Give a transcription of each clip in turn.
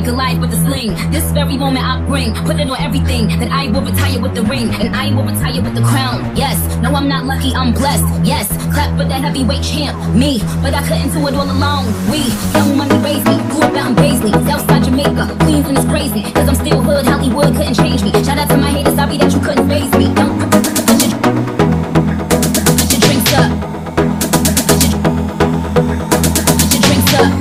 Goliath with the sling. This very moment I bring, put it on everything. That I will retire with the ring, and I will retire with the crown. Yes, no I'm not lucky, I'm blessed. Yes, clap for the heavyweight champ, me. But I couldn't do it all alone. We, young money raised me, grew up out in Paisley, Southside Jamaica, Queens and it's crazy. Cause I'm still hood, Hollywood couldn't change me. Shout out to my haters, sorry that you couldn't faze me. Don't put your drinks up. Put your drinks up.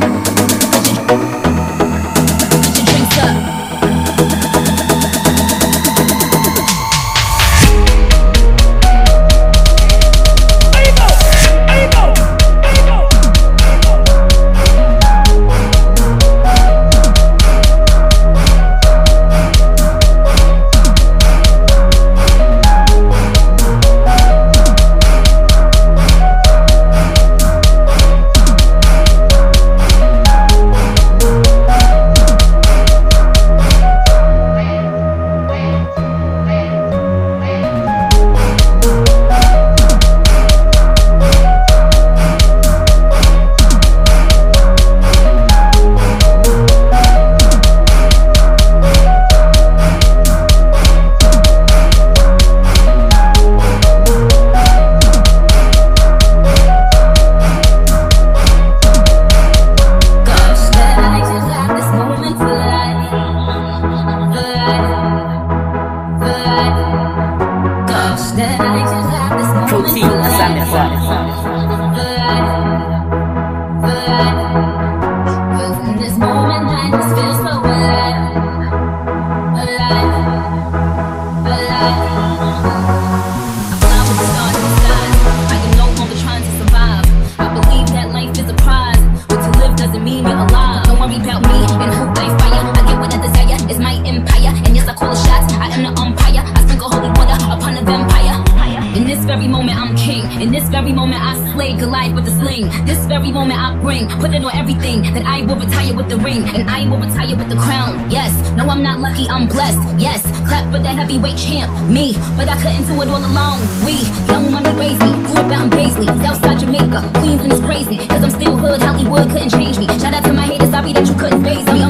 In this very moment I slay Goliath with the sling. This very moment I bring, put it on everything. That I will retire with the ring, and I will retire with the crown. Yes, no I'm not lucky, I'm blessed. Yes, clap for the heavyweight champ, me. But I couldn't do it all alone. We, young money raised me, grew up out in Paisley, Southside Jamaica, Queens and it's crazy. Cause I'm still hood, Hollywood couldn't change me. Shout out to my haters, sorry that you couldn't faze me.